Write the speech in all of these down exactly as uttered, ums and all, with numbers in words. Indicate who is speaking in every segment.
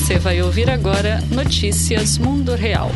Speaker 1: Você vai ouvir agora Notícias Mundo Real.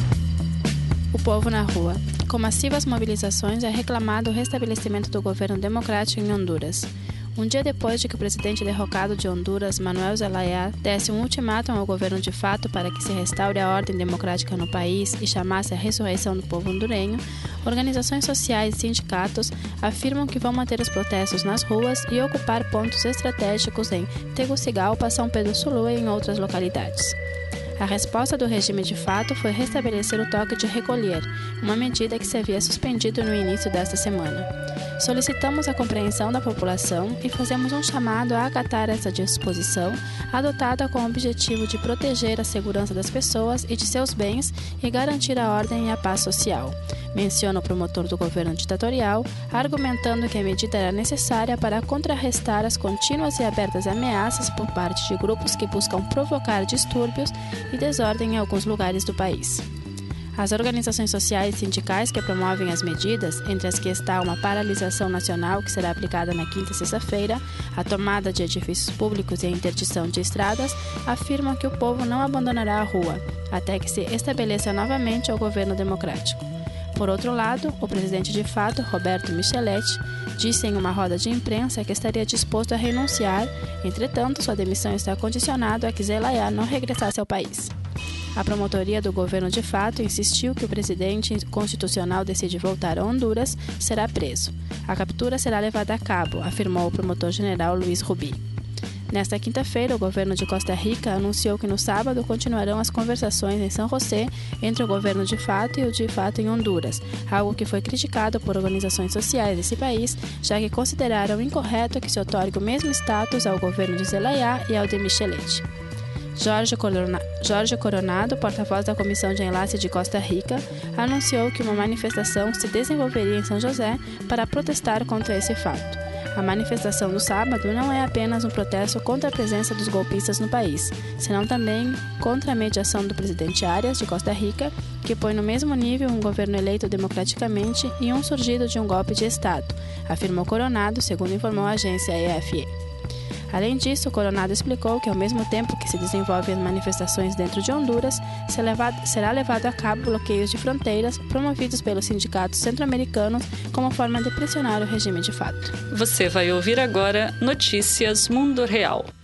Speaker 2: O povo na rua. Com massivas mobilizações, é reclamado o restabelecimento do governo democrático em Honduras. Um dia depois de que o presidente derrocado de Honduras, Manuel Zelaya, desse um ultimátum ao governo de fato para que se restaure a ordem democrática no país e chamasse a ressurreição do povo hondurenho, organizações sociais e sindicatos afirmam que vão manter os protestos nas ruas e ocupar pontos estratégicos em Tegucigalpa, São Pedro Sulu e em outras localidades. A resposta do regime de fato foi restabelecer o toque de recolher, uma medida que se havia suspendido no início desta semana. Solicitamos a compreensão da população e fazemos um chamado a acatar essa disposição, adotada com o objetivo de proteger a segurança das pessoas e de seus bens e garantir a ordem e a paz social, menciona o promotor do governo ditatorial, argumentando que a medida era necessária para contrarrestar as contínuas e abertas ameaças por parte de grupos que buscam provocar distúrbios e desordem em alguns lugares do país. As organizações sociais e sindicais que promovem as medidas, entre as que está uma paralisação nacional que será aplicada na quinta e sexta-feira, a tomada de edifícios públicos e a interdição de estradas, afirmam que o povo não abandonará a rua, até que se estabeleça novamente o governo democrático. Por outro lado, o presidente de fato, Roberto Micheletti, disse em uma roda de imprensa que estaria disposto a renunciar, entretanto, sua demissão está condicionada a que Zelaya não regressasse ao país. A promotoria do governo de fato insistiu que o presidente constitucional decide voltar a Honduras será preso. A captura será levada a cabo, afirmou o promotor-general Luiz Rubi. Nesta quinta-feira, o governo de Costa Rica anunciou que no sábado continuarão as conversações em São José entre o governo de fato e o de fato em Honduras, algo que foi criticado por organizações sociais desse país, já que consideraram incorreto que se otorgue o mesmo status ao governo de Zelaya e ao de Micheletti. Jorge, Corona... Jorge Coronado, porta-voz da Comissão de Enlace de Costa Rica, anunciou que uma manifestação se desenvolveria em São José para protestar contra esse fato. A manifestação do sábado não é apenas um protesto contra a presença dos golpistas no país, senão também contra a mediação do presidente Arias, de Costa Rica, que põe no mesmo nível um governo eleito democraticamente e um surgido de um golpe de Estado, afirmou Coronado, segundo informou a agência A F P. Além disso, o Coronado explicou que, ao mesmo tempo que se desenvolvem as manifestações dentro de Honduras, será levado a cabo bloqueios de fronteiras promovidos pelos sindicatos centro-americanos como forma de pressionar o regime de fato.
Speaker 1: Você vai ouvir agora Notícias Mundo Real.